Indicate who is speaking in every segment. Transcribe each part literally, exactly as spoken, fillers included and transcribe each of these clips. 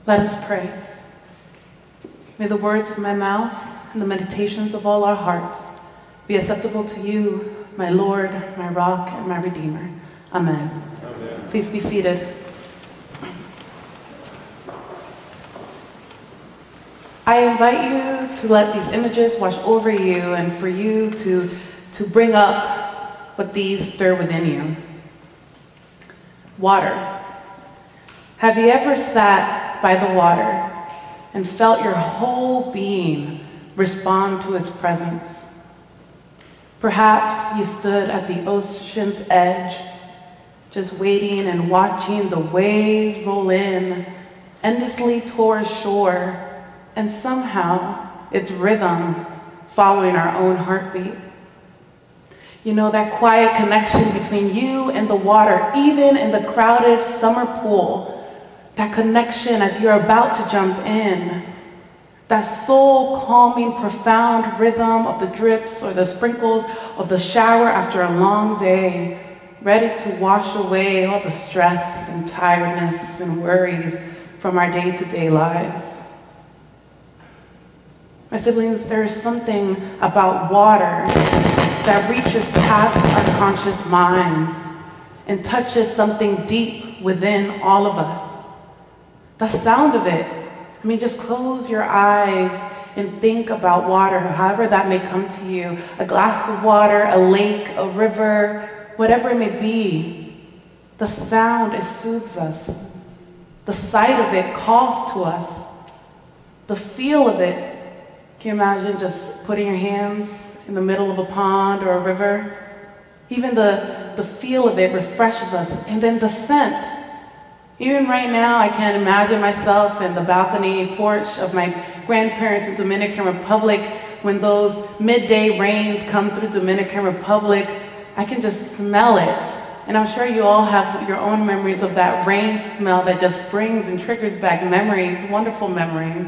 Speaker 1: Let us pray. May the words of my mouth and the meditations of all our hearts be acceptable to you, my Lord, my rock, and my Redeemer. Amen. Amen. Please be seated. I invite you to let these images wash over you and for you to, to bring up what these stir within you. Water. Have you ever sat by the water and felt your whole being respond to its presence? Perhaps you stood at the ocean's edge, just waiting and watching the waves roll in endlessly toward shore, and somehow its rhythm following our own heartbeat. You know, that quiet connection between you and the water, even in the crowded summer pool, that connection as you're about to jump in, that soul-calming, profound rhythm of the drips or the sprinkles of the shower after a long day, ready to wash away all the stress and tiredness and worries from our day-to-day lives. My siblings, there is something about water that reaches past our conscious minds and touches something deep within all of us. The sound of it, I mean, just close your eyes and think about water, however that may come to you. A glass of water, a lake, a river, whatever it may be. The sound, it soothes us. The sight of it calls to us. The feel of it, can you imagine just putting your hands in the middle of a pond or a river? Even the, the feel of it refreshes us. And then the scent. Even right now, I can't imagine myself in the balcony porch of my grandparents in Dominican Republic when those midday rains come through Dominican Republic. I can just smell it. And I'm sure you all have your own memories of that rain smell that just brings and triggers back memories, wonderful memories.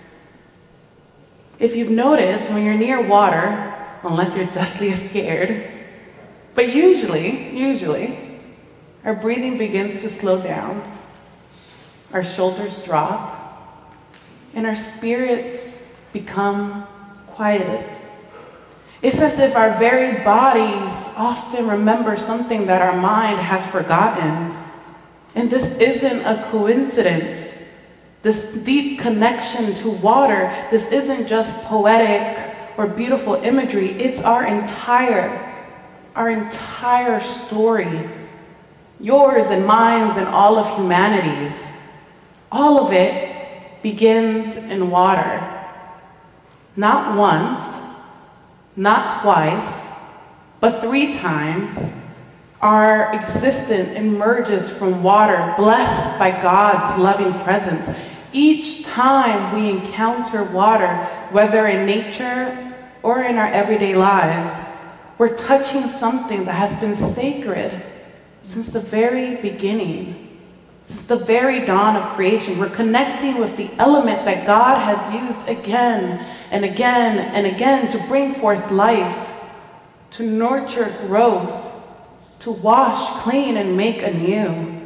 Speaker 1: If you've noticed, when you're near water, unless you're deathly scared, but usually, usually, our breathing begins to slow down, our shoulders drop, and our spirits become quieted. It's as if our very bodies often remember something that our mind has forgotten. And this isn't a coincidence. This deep connection to water, this isn't just poetic or beautiful imagery. It's our entire, our entire story. Yours and mine and all of humanity's. All of it begins in water. Not once, not twice, but three times, our existence emerges from water, blessed by God's loving presence. Each time we encounter water, whether in nature or in our everyday lives, we're touching something that has been sacred since the very beginning, since the very dawn of creation. We're connecting with the element that God has used again and again and again to bring forth life, to nurture growth, to wash, clean, and make anew.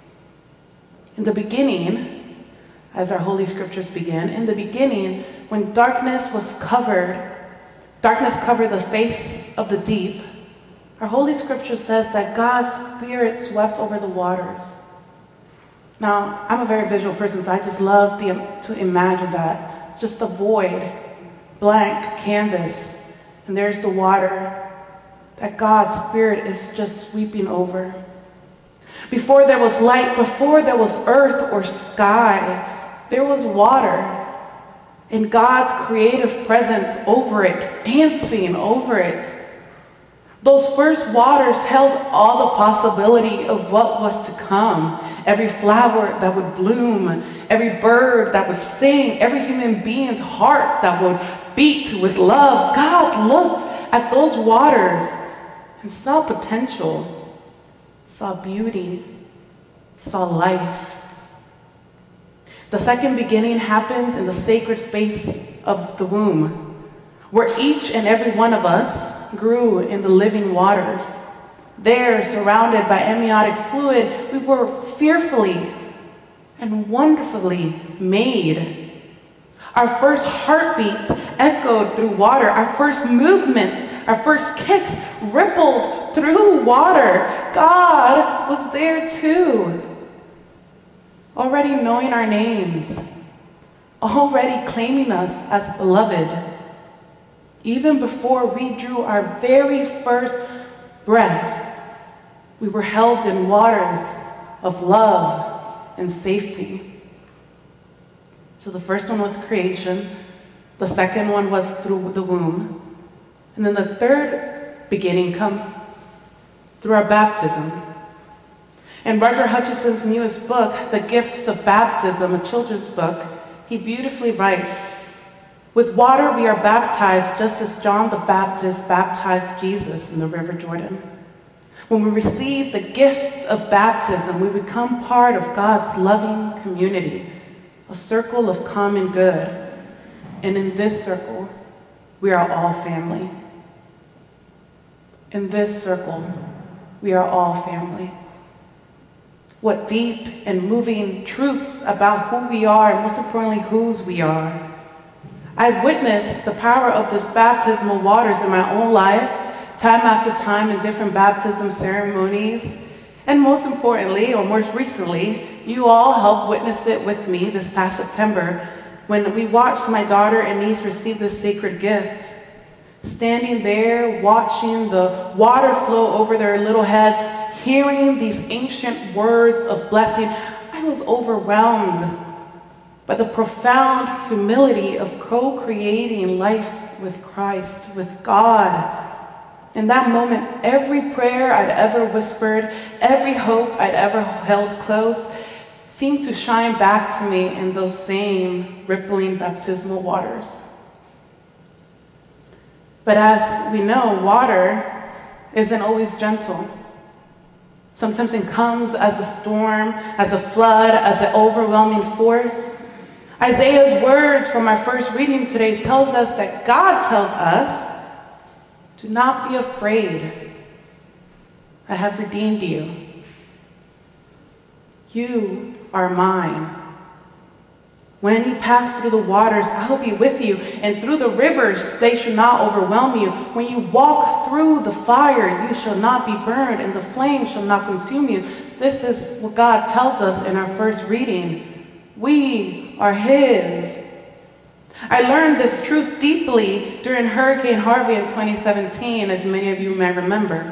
Speaker 1: In the beginning, as our Holy Scriptures begin, in the beginning, when darkness was covered, darkness covered the face of the deep, our Holy Scripture says that God's Spirit swept over the waters. Now, I'm a very visual person, so I just love the, to imagine that. It's just a void, blank canvas, and there's the water that God's Spirit is just sweeping over. Before there was light, before there was earth or sky, there was water, and God's creative presence over it, dancing over it. Those first waters held all the possibility of what was to come. Every flower that would bloom, every bird that would sing, every human being's heart that would beat with love. God looked at those waters and saw potential, saw beauty, saw life. The second beginning happens in the sacred space of the womb, where each and every one of us grew in the living waters. There, surrounded by amniotic fluid, we were fearfully, and wonderfully made. Our first heartbeats echoed through water. Our first movements, our first kicks rippled through water. God was there too, already knowing our names, already claiming us as beloved. Even before we drew our very first breath, we were held in waters of love and safety. So the first one was creation, the second one was through the womb, and then the third beginning comes through our baptism. In Roger Hutchinson's newest book, The Gift of Baptism, a children's book, he beautifully writes, "With water we are baptized just as John the Baptist baptized Jesus in the River Jordan. When we receive the gift of baptism, we become part of God's loving community, a circle of common good. And in this circle, we are all family. In this circle, we are all family." What deep and moving truths about who we are, and most importantly, whose we are. I've witnessed the power of this baptismal waters in my own life, time after time in different baptism ceremonies. And most importantly, or most recently, you all helped witness it with me this past September when we watched my daughter and niece receive this sacred gift. Standing there, watching the water flow over their little heads, hearing these ancient words of blessing, I was overwhelmed by the profound humility of co-creating life with Christ, with God. In that moment, every prayer I'd ever whispered, every hope I'd ever held close, seemed to shine back to me in those same rippling baptismal waters. But as we know, water isn't always gentle. Sometimes it comes as a storm, as a flood, as an overwhelming force. Isaiah's words from our first reading today tells us that God tells us, "Do not be afraid. I have redeemed you. You are mine. When you pass through the waters, I'll be with you, and through the rivers, they shall not overwhelm you. When you walk through the fire, you shall not be burned, and the flame shall not consume you." This is what God tells us in our first reading. We are His. I learned this truth deeply during Hurricane Harvey in twenty seventeen, as many of you may remember.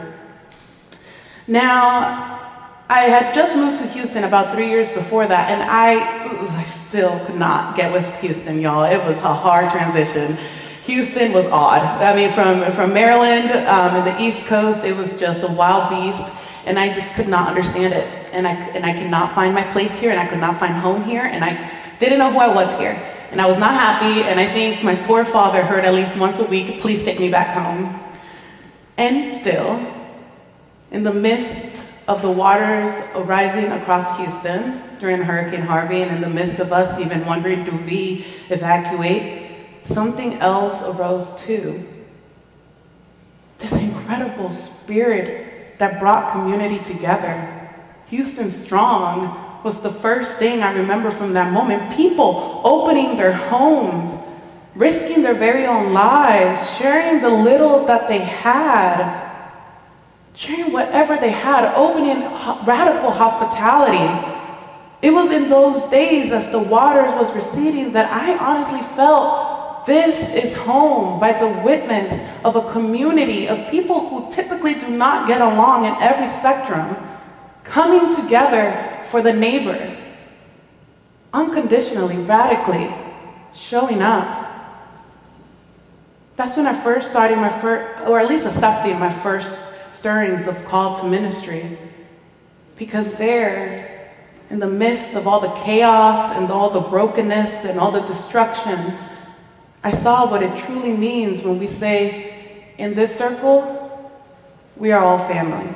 Speaker 1: Now, I had just moved to Houston about three years before that, and I, I still could not get with Houston, y'all. It was a hard transition. Houston was odd. I mean, from, from Maryland um, and the East Coast, it was just a wild beast, and I just could not understand it. And I, and I could not find my place here, and I could not find home here, and I didn't know who I was here. And I was not happy, and I think my poor father heard at least once a week, "Please take me back home." And still, in the midst of the waters arising across Houston during Hurricane Harvey, and in the midst of us even wondering, do we evacuate, something else arose too. This incredible spirit that brought community together. Houston Strong was the first thing I remember from that moment. People opening their homes, risking their very own lives, sharing the little that they had, sharing whatever they had, opening radical hospitality. It was in those days as the waters was receding that I honestly felt this is home, by the witness of a community of people who typically do not get along in every spectrum, coming together for the neighbor, unconditionally, radically, showing up. That's when I first started my first, or at least accepting my first stirrings of call to ministry. Because there, in the midst of all the chaos and all the brokenness and all the destruction, I saw what it truly means when we say, in this circle, we are all family.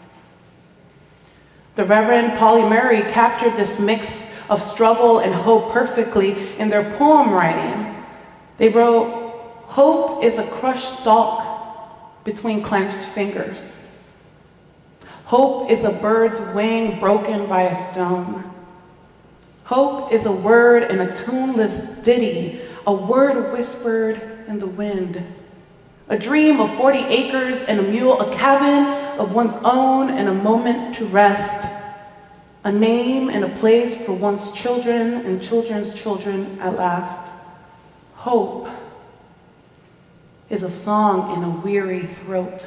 Speaker 1: The Reverend Polly Murray captured this mix of struggle and hope perfectly in their poem writing. They wrote, "Hope is a crushed stalk between clenched fingers. Hope is a bird's wing broken by a stone. Hope is a word in a tuneless ditty, a word whispered in the wind. A dream of forty acres and a mule, a cabin of one's own and a moment to rest. A name and a place for one's children and children's children at last. Hope is a song in a weary throat.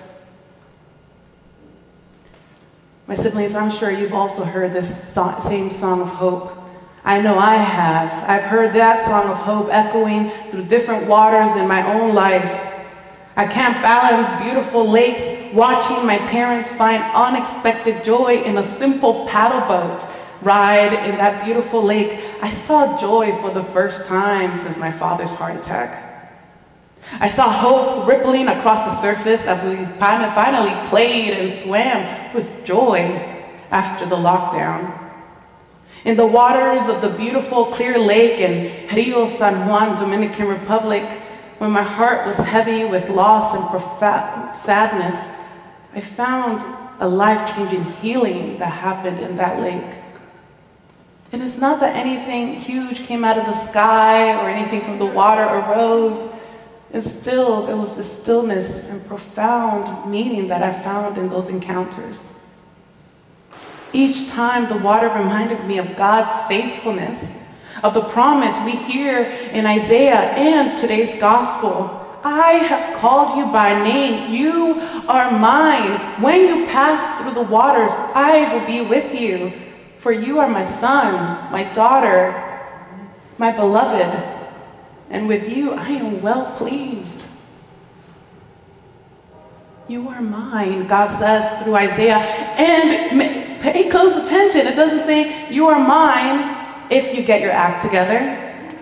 Speaker 1: My siblings, I'm sure you've also heard this so- same song of hope. I know I have. I've heard that song of hope echoing through different waters in my own life. At Camp Allen's beautiful lakes, watching my parents find unexpected joy in a simple paddle boat ride in that beautiful lake, I saw joy for the first time since my father's heart attack. I saw hope rippling across the surface as we finally played and swam with joy after the lockdown. In the waters of the beautiful clear lake in Rio San Juan, Dominican Republic, when my heart was heavy with loss and profound sadness, I found a life-changing healing that happened in that lake. It is not that anything huge came out of the sky or anything from the water arose. It's still, it was the stillness and profound meaning that I found in those encounters. Each time the water reminded me of God's faithfulness, of the promise we hear in Isaiah and today's gospel. I have called you by name. You are mine. When you pass through the waters, I will be with you. For you are my son, my daughter, my beloved. And with you, I am well pleased. You are mine, God says through Isaiah. And pay close attention. It doesn't say you are mine if you get your act together.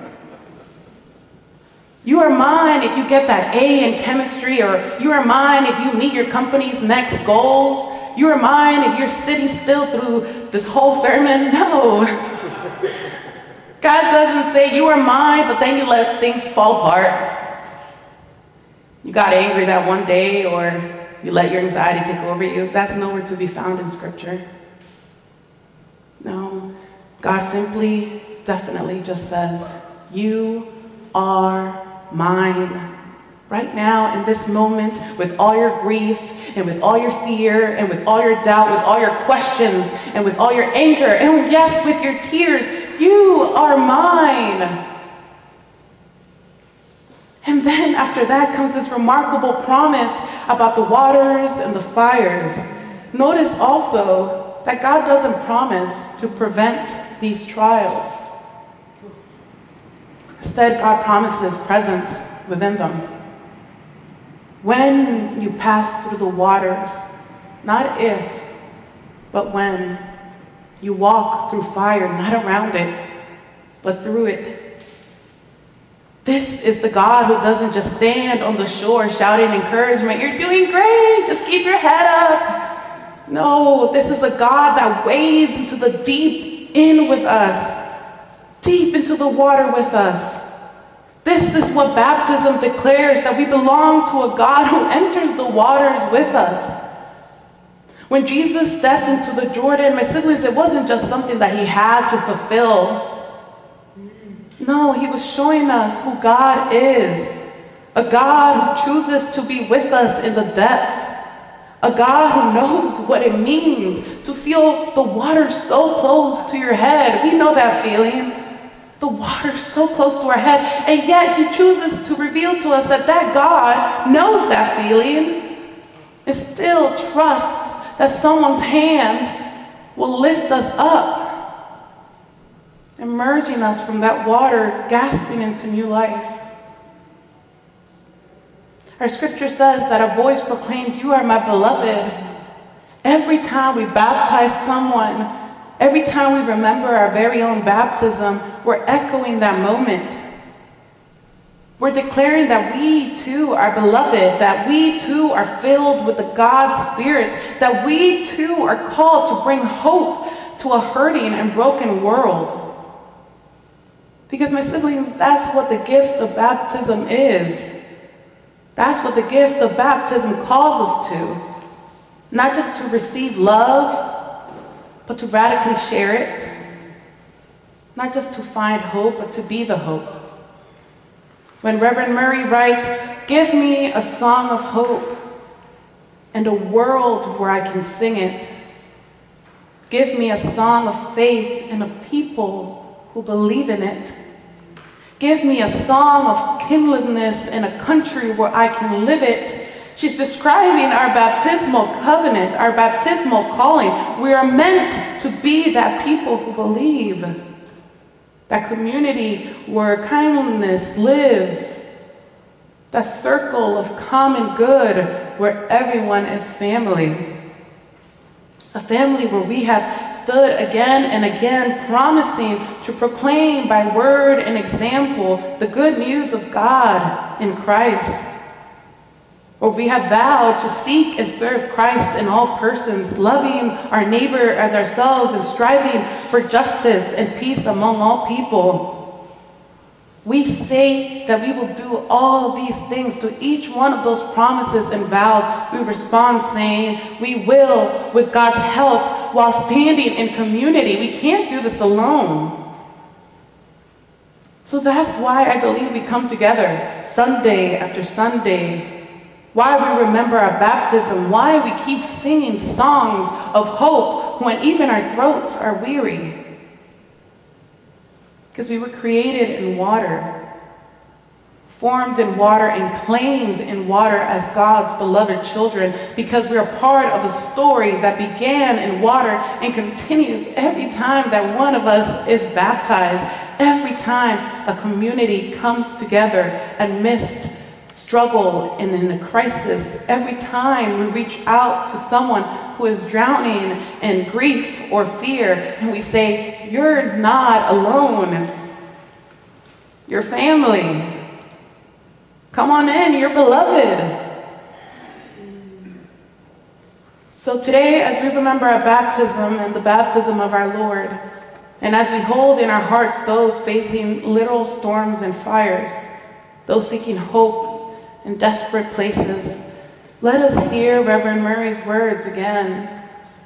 Speaker 1: You are mine if you get that A in chemistry, or you are mine if you meet your company's next goals. You are mine if you're sitting still through this whole sermon. No. God doesn't say you are mine, but then you let things fall apart. You got angry that one day, or you let your anxiety take over you. That's nowhere to be found in Scripture. No. God simply, definitely just says, you are mine. Right now, in this moment, with all your grief, and with all your fear, and with all your doubt, with all your questions, and with all your anger, and yes, with your tears, you are mine. And then after that comes this remarkable promise about the waters and the fires. Notice also that God doesn't promise to prevent these trials. Instead, God promises presence within them. When you pass through the waters, not if, but when, you walk through fire, not around it, but through it. This is the God who doesn't just stand on the shore shouting encouragement, you're doing great, just keep your head up. No, this is a God that wades into the deep in with us, deep into the water with us. This is what baptism declares, that we belong to a God who enters the waters with us. When Jesus stepped into the Jordan, my siblings, it wasn't just something that he had to fulfill. No, he was showing us who God is. A God who chooses to be with us in the depths. A God who knows what it means to feel the water so close to your head. We know that feeling. The water so close to our head. And yet he chooses to reveal to us that that God knows that feeling and still trusts that someone's hand will lift us up, emerging us from that water, gasping into new life. Our scripture says that a voice proclaims, you are my beloved. Every time we baptize someone, every time we remember our very own baptism, we're echoing that moment. We're declaring that we too are beloved, that we too are filled with the God Spirit, that we too are called to bring hope to a hurting and broken world. Because my siblings, that's what the gift of baptism is. That's what the gift of baptism calls us to. Not just to receive love, but to radically share it. not just to find hope, but to be the hope. When Reverend Murray writes, "Give me a song of hope and a world where I can sing it. Give me a song of faith and a people who believe in it. Give me a song of kindledness and a country where I can live it." She's describing our baptismal covenant, our baptismal calling. We are meant to be that people who believe, that community where kindness lives, that circle of common good where everyone is family. A family where we have stood again and again promising to proclaim by word and example the good news of God in Christ. Where we have vowed to seek and serve Christ in all persons, loving our neighbor as ourselves and striving for justice and peace among all people. We say that we will do all these things. To each one of those promises and vows, we respond saying, we will with God's help while standing in community. We can't do this alone. So that's why I believe we come together Sunday after Sunday. Why we remember our baptism, why we keep singing songs of hope when even our throats are weary. Because we were created in water, formed in water and claimed in water as God's beloved children, because we are part of a story that began in water and continues every time that one of us is baptized, every time a community comes together amidst struggle and in a crisis, every time we reach out to someone who is drowning in grief or fear and we say, you're not alone. You're family. Come on in, you're beloved. So today, as we remember our baptism and the baptism of our Lord, and as we hold in our hearts those facing literal storms and fires, those seeking hope in desperate places, let us hear Reverend Murray's words again.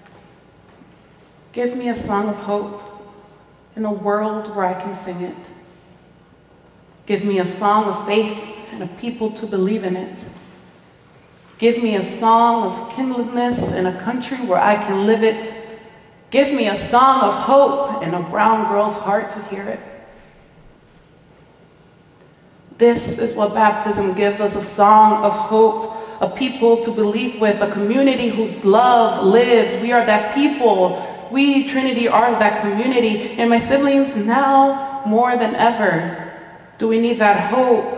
Speaker 1: Give me a song of hope in a world where I can sing it. Give me a song of faith and a people to believe in it. Give me a song of kindledness in a country where I can live it. Give me a song of hope in a brown girl's heart to hear it. This is what baptism gives us, a song of hope, a people to believe with, a community whose love lives. We are that people. We, Trinity, are that community. And my siblings, now more than ever, do we need that hope.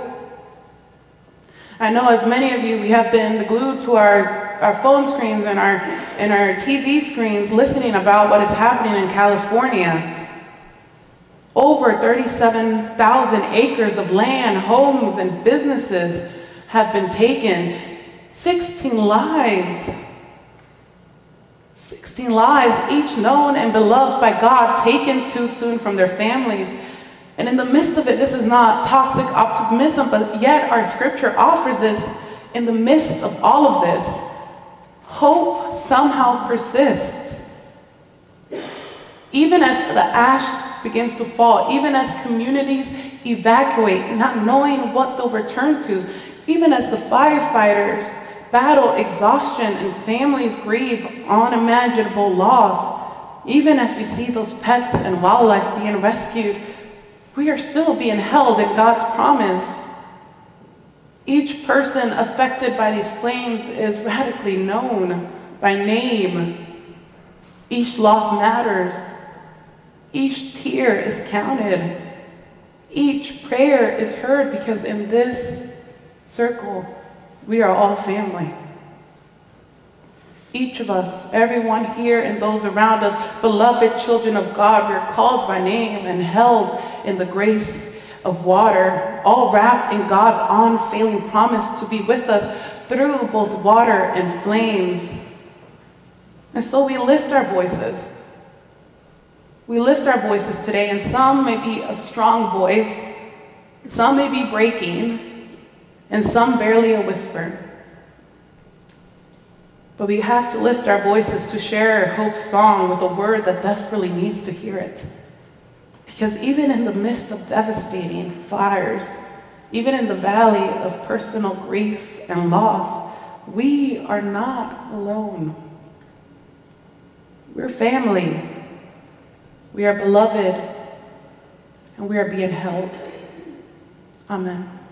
Speaker 1: I know as many of you, we have been glued to our, our phone screens and our, and our T V screens listening about what is happening in California. Over thirty-seven thousand acres of land, homes, and businesses have been taken. sixteen lives. sixteen lives, each known and beloved by God, taken too soon from their families. And in the midst of it, this is not toxic optimism, but yet our scripture offers this. In the midst of all of this, hope somehow persists. Even as the ash begins to fall, even as communities evacuate, not knowing what they'll return to, even as the firefighters battle exhaustion and families grieve unimaginable loss, even as we see those pets and wildlife being rescued, we are still being held in God's promise. Each person affected by these flames is radically known by name. Each loss matters. Each tear is counted. Each prayer is heard, because in this circle, we are all family. Each of us, everyone here and those around us, beloved children of God, we are called by name and held in the grace of water, all wrapped in God's unfailing promise to be with us through both water and flames. And so we lift our voices. We lift our voices today, and some may be a strong voice, some may be breaking, and some barely a whisper. But we have to lift our voices to share hope's song with a word that desperately needs to hear it. Because even in the midst of devastating fires, even in the valley of personal grief and loss, we are not alone. We're family. We are beloved, and we are being held. Amen.